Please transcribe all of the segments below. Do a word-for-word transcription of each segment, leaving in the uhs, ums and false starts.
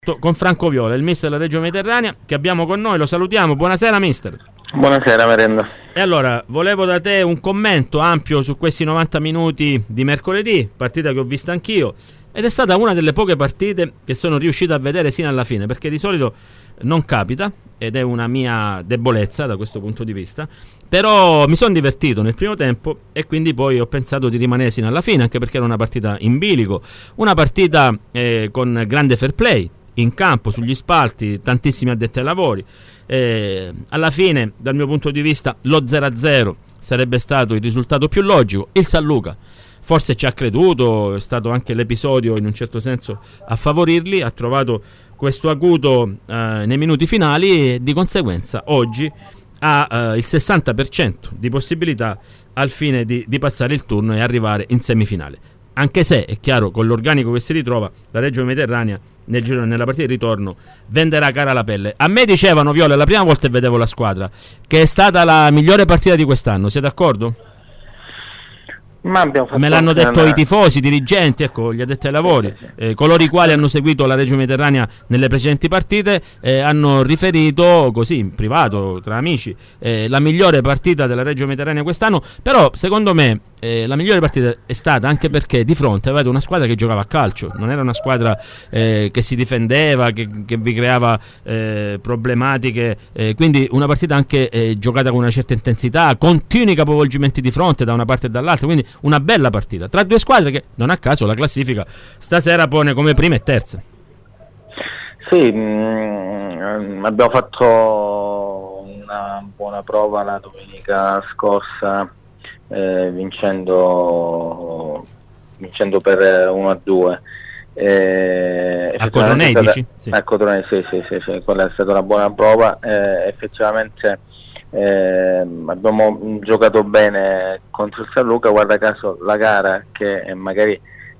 Con Franco Viola, il mister della Reggio Mediterranea, che abbiamo con noi. Lo salutiamo. Buonasera mister. Buonasera Merenda. E allora, volevo da te un commento ampio su questi novanta minuti di mercoledì, partita che ho visto anch'io, ed è stata una delle poche partite che sono riuscito a vedere sino alla fine, perché di solito non capita, ed è una mia debolezza da questo punto di vista. Però mi sono divertito nel primo tempo e quindi poi ho pensato di rimanere sino alla fine, anche perché era una partita in bilico, una partita eh, con grande fair play in campo, sugli spalti, tantissimi addetti ai lavori. Eh, alla fine, dal mio punto di vista, lo zero a zero sarebbe stato il risultato più logico. Il San Luca forse ci ha creduto, è stato anche l'episodio in un certo senso a favorirli, ha trovato questo acuto eh, nei minuti finali e di conseguenza oggi ha eh, il sessanta per cento di possibilità al fine di, di passare il turno e arrivare in semifinale. Anche se è chiaro, con l'organico che si ritrova, la Reggio Mediterranea nel giro, nella partita di ritorno venderà cara la pelle. A me dicevano, Viola, la prima volta che vedevo la squadra, che è stata la migliore partita di quest'anno. Siete d'accordo? Ma abbiamo fatto Me l'hanno detto una... i tifosi, i dirigenti, ecco, gli addetti ai lavori, eh, coloro i quali hanno seguito la Reggio Mediterranea nelle precedenti partite eh, hanno riferito così in privato tra amici eh, la migliore partita della Reggio Mediterranea quest'anno. Però secondo me eh, la migliore partita è stata anche perché di fronte avete una squadra che giocava a calcio, non era una squadra eh, che si difendeva, che, che vi creava eh, problematiche, eh, quindi una partita anche eh, giocata con una certa intensità, continui capovolgimenti di fronte da una parte e dall'altra, quindi una bella partita tra due squadre che non a caso la classifica stasera pone come prima e terza. Sì, mh, abbiamo fatto una buona prova la domenica scorsa eh, vincendo vincendo per uno a due eh, a Cotronei dici? Sì. A Cotronei sì, sì, sì, sì, quella è stata una buona prova eh, effettivamente. Eh, abbiamo giocato bene contro il San Luca, guarda caso la gara che eh, magari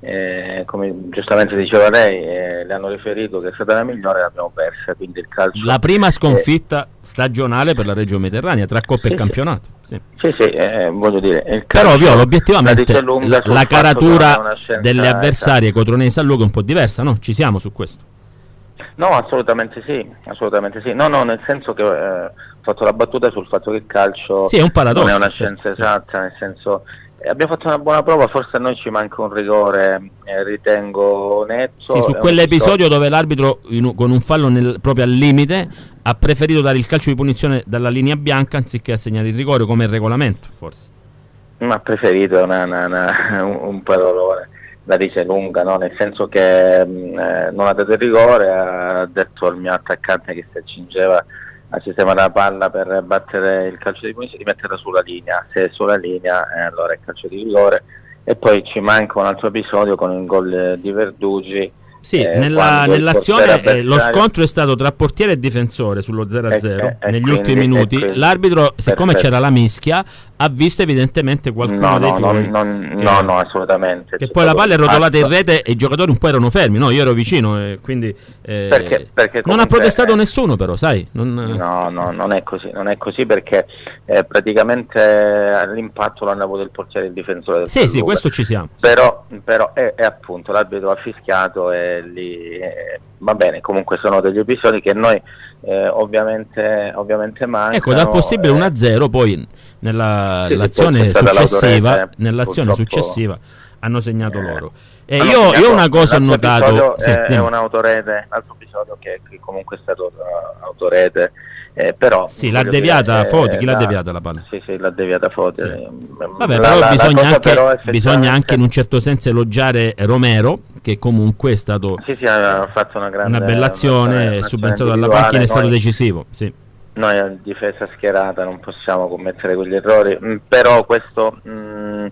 eh, come giustamente diceva lei eh, le hanno riferito che è stata la migliore, l'abbiamo persa, quindi il calcio la prima sconfitta eh, stagionale per la Reggio Mediterranea tra Coppa sì, e campionato sì sì, sì eh, voglio dire il calcio, però Viola obiettivamente la, la, la caratura delle avversarie esatto. Cotronei e San Luca è un po' diversa, no? Ci siamo su questo? No, assolutamente sì, assolutamente sì. No, no, nel senso che eh, ho fatto la battuta sul fatto che il calcio sì, è un paradosso, non è una scienza certo, esatta, sì. Nel senso eh, abbiamo fatto una buona prova, forse a noi ci manca un rigore, eh, ritengo netto. Sì, su quell'episodio dove l'arbitro in, con un fallo nel, proprio al limite ha preferito dare il calcio di punizione dalla linea bianca anziché assegnare il rigore come il regolamento, forse. Ma ha preferito una, una, una, un, un parolone. La dice lunga, no? Nel senso che mh, non ha dato il rigore, ha detto al mio attaccante che si accingeva a sistemare la palla per battere il calcio di punizione di metterla sulla linea, se è sulla linea eh, allora è calcio di rigore. E poi ci manca un altro episodio con il gol di Verdugi. Sì, eh, nella, nell'azione eh, lo scontro è stato tra portiere e difensore sullo zero a zero e, e, negli quindi, ultimi minuti. Quindi, l'arbitro, siccome perfetto. C'era la mischia, ha visto evidentemente qualcuno no, dei no, tuoi non, che, no, no, assolutamente. Che poi la palla è rotolata in rete e i giocatori un po' erano fermi, no? Io ero vicino e quindi eh, perché, perché non ha protestato eh, nessuno, però, sai? Non... No, no, non è così, non è così perché eh, praticamente l'impatto l'hanno avuto il portiere e il difensore del Sì, sì, Luca. Questo ci siamo. Però, però è, è appunto l'arbitro ha fischiato e lì eh, va bene, comunque sono degli episodi che noi eh, ovviamente ovviamente mancano. Ecco, dal possibile eh, uno a zero poi nella sì, l'azione successiva nell'azione successiva hanno segnato eh, loro. E io, segnato, io una cosa ho notato sì, è, è un'autorete, l'altro episodio che, che comunque è stato uh, autorete, eh, però sì, l'ha deviata dire, Foti, chi la, l'ha deviata la palla? Sì, sì, l'ha deviata Foti. Sì. Vabbè, la, però, la, bisogna, la anche, però effettivamente... bisogna anche in un certo senso elogiare Romero, che comunque è stato sì, sì, ha fatto una grande una bella azione, è subentrato dalla panchina, è stato noi, decisivo. Sì. Noi a difesa schierata non possiamo commettere quegli errori, mm, però questo mh,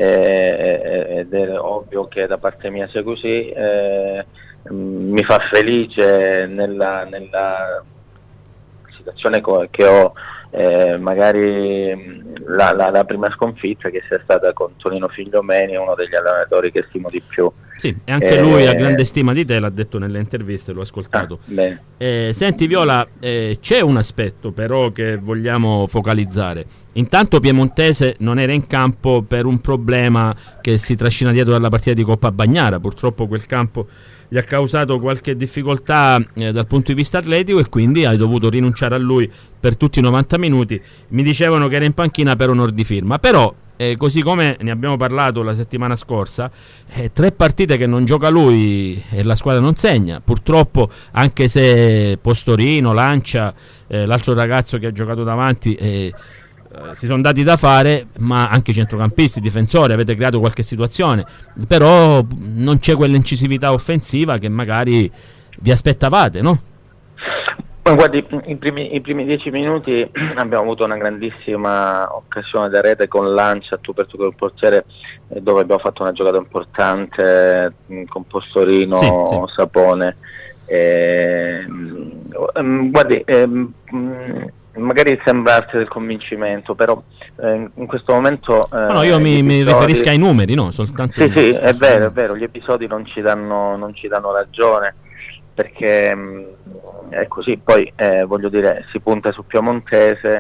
è, ed è ovvio che da parte mia sia così, eh, mh, mi fa felice nella, nella situazione che ho, eh, magari la, la, la prima sconfitta che sia stata con Tonino Figliomeni, uno degli allenatori che stimo di più Sì, e anche eh, lui ha grande stima di te, l'ha detto nelle interviste, l'ho ascoltato. Ah, eh, senti Viola, eh, c'è un aspetto però che vogliamo focalizzare. Intanto Piemontese non era in campo per un problema che si trascina dietro dalla partita di Coppa Bagnara. Purtroppo quel campo gli ha causato qualche difficoltà eh, dal punto di vista atletico, e quindi hai dovuto rinunciare a lui per tutti i novanta minuti. Mi dicevano che era in panchina per onor di firma, però eh, così come ne abbiamo parlato la settimana scorsa, eh, tre partite che non gioca lui e la squadra non segna. Purtroppo, anche se Postorino, Lancia, eh, l'altro ragazzo che ha giocato davanti eh, Uh, si sono dati da fare, ma anche i centrocampisti, difensori, avete creato qualche situazione, però non c'è quell'incisività offensiva che magari vi aspettavate, no? Ma guardi, i primi, i primi dieci minuti abbiamo avuto una grandissima occasione da rete con Lancia tu per tu col portiere, eh, dove abbiamo fatto una giocata importante mh, con Postorino, sì, sì. Sapone. Eh, mh, guardi, eh, mh, magari sembra arte del convincimento, però eh, in questo momento eh, no, io mi, episodi... mi riferisco ai numeri, no? Soltanto sì, sì, è vero, è vero, gli episodi non ci danno, non ci danno ragione, perché mh, è così. Poi eh, voglio dire, si punta su Piemontese.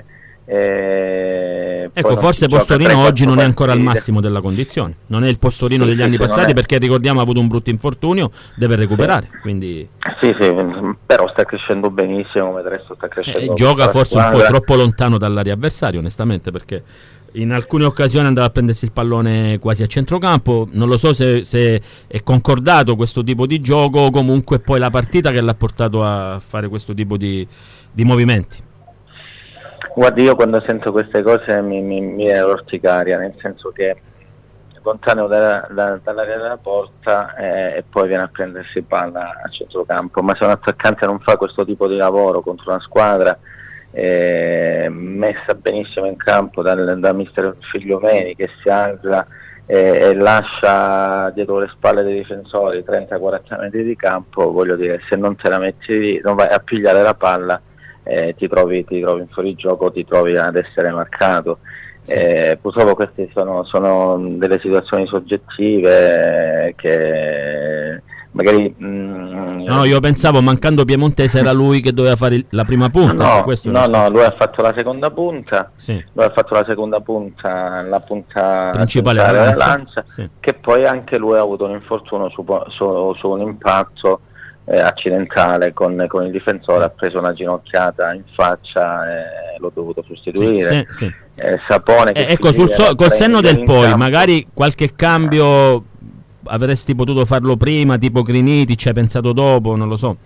Eh, ecco, forse Postorino oggi non è ancora al massimo della condizione, non è il Postorino sì, degli sì, anni sì, passati, perché ricordiamo ha avuto un brutto infortunio, deve recuperare, sì. Quindi sì, sì, però sta crescendo benissimo, come del resto sta crescendo. Eh, gioca forse squadra. Un po' troppo lontano dall'area avversaria, onestamente, perché in alcune occasioni andava a prendersi il pallone quasi a centrocampo. Non lo so se, se è concordato questo tipo di gioco o comunque poi la partita che l'ha portato a fare questo tipo di, di movimenti. Guardi, io quando sento queste cose mi, mi, mi viene l'orticaria, nel senso che lontano da, da, dall'area della porta eh, e poi viene a prendersi palla a centrocampo, ma se un attaccante non fa questo tipo di lavoro contro una squadra eh, messa benissimo in campo dal, da mister Figliomeni, che si alza eh, e lascia dietro le spalle dei difensori trenta quaranta metri di campo, voglio dire, se non te la metti lì, non vai a pigliare la palla, Eh, ti trovi ti trovi in fuorigioco, ti trovi ad essere marcato. Sì. Eh, purtroppo queste sono, sono delle situazioni soggettive che magari mh, no, io pensavo, mancando Piemontese era lui che doveva fare la prima punta. No, questo no, no, lui ha fatto la seconda punta, sì. Lui ha fatto la seconda punta, la punta principale della Lancia, Lancia sì. Che poi anche lui ha avuto un infortunio su, su, su un impatto Eh, accidentale con, con il difensore, ha preso una ginocchiata in faccia e l'ho dovuto sostituire. Sì, sì, sì. Eh, Sapone che eh, ecco, sul so, col senno del poi campo. Magari qualche cambio avresti potuto farlo prima, tipo Criniti, ci hai pensato dopo, non lo so.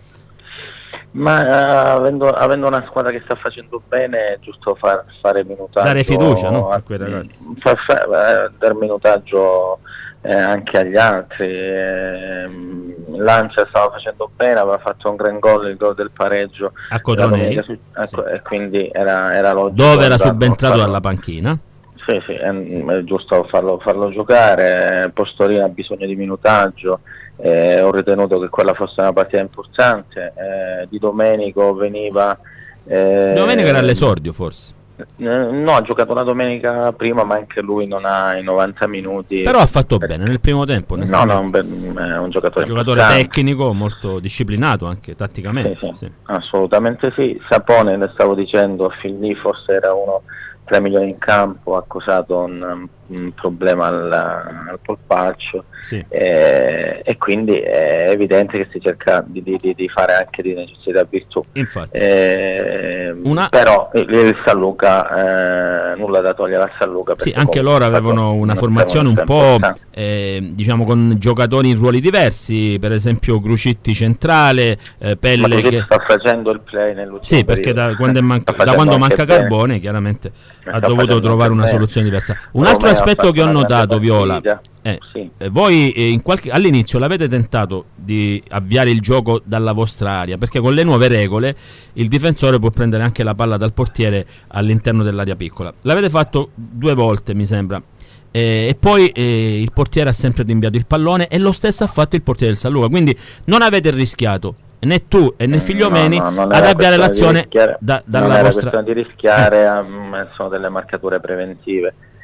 Ma uh, avendo, avendo una squadra che sta facendo bene è giusto far, fare minutaggio, dare fiducia, no? A quei ragazzi. Far, far, eh, dar minutaggio Eh, anche agli altri. eh, Lancia stava facendo bene, aveva fatto un gran gol, il gol del pareggio a Cotonei, su, ecco, sì. E quindi era, era logico dove era subentrato farlo, dalla panchina. Sì, sì, è, è giusto farlo, farlo giocare. Postorino ha bisogno di minutaggio, eh, ho ritenuto che quella fosse una partita importante. eh, Di Domenico veniva eh, Domenico era all'esordio forse. No, ha giocato la domenica prima, ma anche lui non ha i novanta minuti. Però ha fatto bene nel primo tempo. No, no, un, be- è un giocatore, un giocatore tecnico, molto disciplinato anche tatticamente. Sì, sì, sì. Assolutamente sì. Sapone, le stavo dicendo, fin lì forse era uno tra i migliori in campo, ha causato un, un problema al, al polpaccio, sì. e, e quindi è evidente che si cerca di, di, di fare anche di necessità virtù. Infatti. Eh, Una... Però il, il San Luca, eh, nulla da togliere a San Luca. Sì, anche loro avevano una formazione un po' eh, diciamo con giocatori in ruoli diversi, per esempio Grucitti centrale, eh, Pelle. Ma che sta facendo il play nell'ultimo Sì, perché da quando, è manca... da quando manca Carbone chiaramente ha dovuto trovare una soluzione diversa. Un altro aspetto che ho notato, Viola, eh, sì. eh, voi eh, in qualche, all'inizio l'avete tentato di avviare il gioco dalla vostra area, perché con le nuove regole il difensore può prendere anche la palla dal portiere all'interno dell'area piccola. L'avete fatto due volte, mi sembra, eh, e poi eh, il portiere ha sempre rinviato il pallone, e lo stesso ha fatto il portiere del San Luca, quindi non avete rischiato né tu e né Figliomeni no, no, ad avviare l'azione da, dalla non era vostra questione di rischiare, eh. um, sono delle marcature preventive.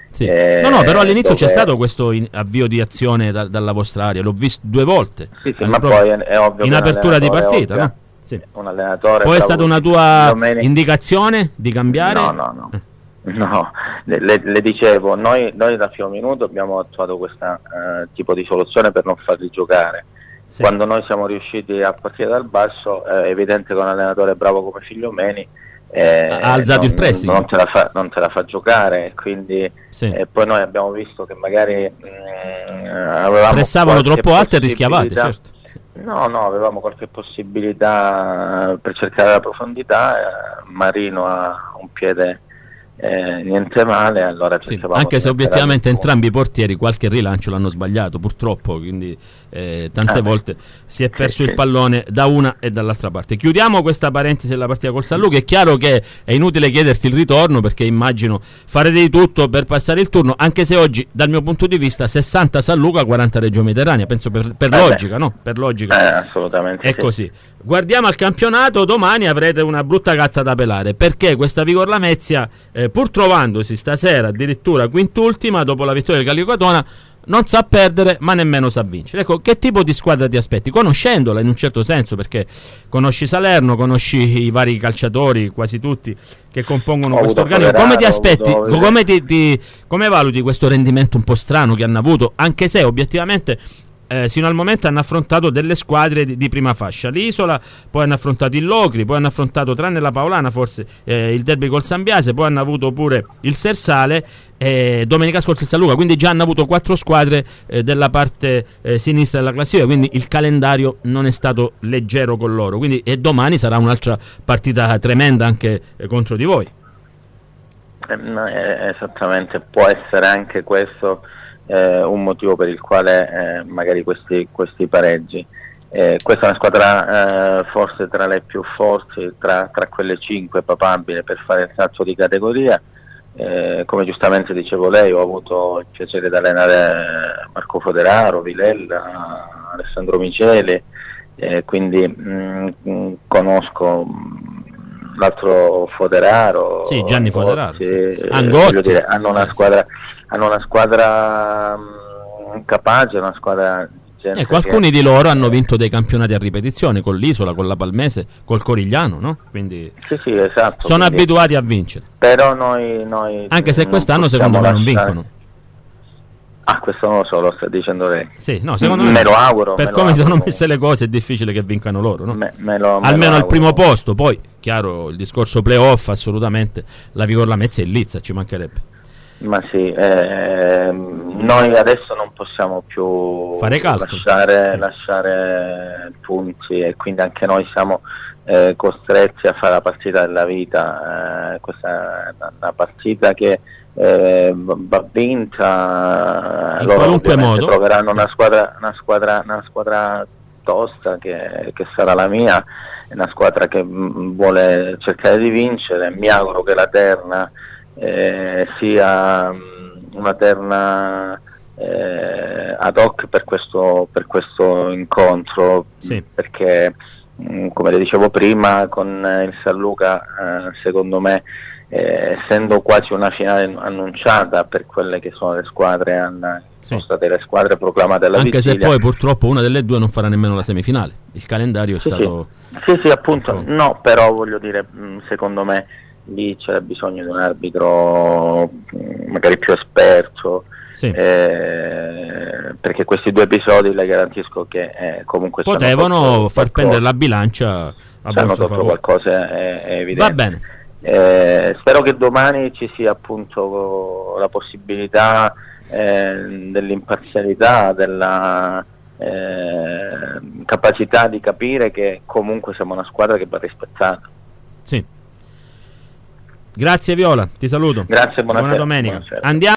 Sì. Eh, no, no, però all'inizio dove... c'è stato questo in, avvio di azione da, dalla vostra area, l'ho visto due volte. Sì, sì, ma poi è, è ovvio in che apertura di partita, ovvio, no? Sì. Un allenatore. Poi è stata una tua domenica... indicazione di cambiare? No, no, no. No, le, le dicevo, noi, noi da filo minuto abbiamo attuato questo uh, tipo di soluzione per non farli giocare. Sì. Quando noi siamo riusciti a partire dal basso, è evidente che un allenatore bravo come Figliomeni eh, ha alzato non, il pressing, non, te la fa, non te la fa giocare, quindi sì. eh, poi noi abbiamo visto che magari mh, avevamo pressavano troppo alto e rischiavate, certo. No, no, avevamo qualche possibilità per cercare la profondità, eh, Marino ha un piede Eh, niente male, allora sì, anche se obiettivamente entrambi i portieri qualche rilancio l'hanno sbagliato purtroppo, quindi eh, tante ah, volte si è perso sì, il pallone da una e dall'altra parte. Chiudiamo questa parentesi della partita col San Luca. È chiaro che è inutile chiederti il ritorno, perché immagino farete di tutto per passare il turno, anche se oggi dal mio punto di vista sessanta San Luca, quaranta Reggio Mediterranea, penso per, per eh logica, no? Per logica eh, assolutamente è sì. Così. Guardiamo al campionato, domani avrete una brutta gatta da pelare, perché questa Vigor Lamezia, eh, pur trovandosi stasera addirittura quintultima dopo la vittoria del Gallico Catona, non sa perdere ma nemmeno sa vincere. Ecco, che tipo di squadra ti aspetti? Conoscendola in un certo senso, perché conosci Salerno, conosci i vari calciatori, quasi tutti, che compongono ho questo organico. Come ti aspetti? Come, ti, ti, come valuti questo rendimento un po' strano che hanno avuto, anche se obiettivamente Eh, sino al momento hanno affrontato delle squadre di, di prima fascia, l'Isola, poi hanno affrontato il Locri, poi hanno affrontato, tranne la Paolana forse, eh, il derby col Sambiase, poi hanno avuto pure il Sersale, eh, domenica scorsa il San Luca, quindi già hanno avuto quattro squadre eh, della parte eh, sinistra della classifica, quindi il calendario non è stato leggero con loro, quindi, e domani sarà un'altra partita tremenda anche eh, contro di voi. Eh, no, eh, esattamente, può essere anche questo Eh, un motivo per il quale eh, magari questi, questi pareggi. Eh, questa è una squadra eh, forse tra le più forti, tra, tra quelle cinque papabili per fare il salto di categoria. Eh, come giustamente dicevo lei, ho avuto il piacere di allenare Marco Foderaro, Vilella, Alessandro Miceli, eh, quindi mh, conosco mh, l'altro Foderaro, sì, Gianni Foderaro, eh, Angotti, voglio dire, hanno una squadra hanno una squadra mh, capace, una squadra gente ecco, alcuni che... di loro hanno vinto dei campionati a ripetizione con l'Isola, con la Palmese, col Corigliano, no? Quindi sì, sì, esatto, sono quindi... abituati a vincere. Però noi, noi anche se quest'anno secondo me non vincono. Ah, questo non lo so, lo sta dicendo lei. Sì, no, secondo me, me, me lo auguro. Per me come lo sono auguro. messe le cose è difficile che vincano loro, no? Me, me lo, me almeno lo al primo posto. Poi, chiaro, il discorso playoff, assolutamente la Vigor Lamezia è il Lizza, ci mancherebbe. Ma sì, eh, noi adesso non possiamo più fare calcio, lasciare, sì. lasciare punti, e quindi anche noi siamo eh, costretti a fare la partita della vita. Eh, questa è una partita che eh, va vinta, in loro qualunque modo troveranno sì. una squadra, una squadra, una squadra tosta che, che sarà la mia, è una squadra che mh, vuole cercare di vincere. Mi auguro che la terna Eh, sia um, una terna eh, ad hoc per questo, per questo incontro, sì. perché mh, come le dicevo prima con eh, il San Luca eh, secondo me eh, essendo quasi una finale annunciata per quelle che sono le squadre alla, sì. sono state le squadre proclamate alla anche vigilia. Se poi purtroppo una delle due non farà nemmeno la semifinale, il calendario è sì, stato sì, sì, sì appunto ecco. No, però voglio dire mh, secondo me lì c'era bisogno di un arbitro magari più esperto, sì. eh, perché questi due episodi le garantisco che eh, comunque potevano far pendere la bilancia a hanno tolto qualcosa, è, è evidente. Va bene. Eh, spero che domani ci sia appunto la possibilità eh, dell'imparzialità, della eh, capacità di capire che comunque siamo una squadra che va rispettata. Sì. Grazie Viola, ti saluto. Grazie, buonasera. Buona domenica. Buonasera. Andiamo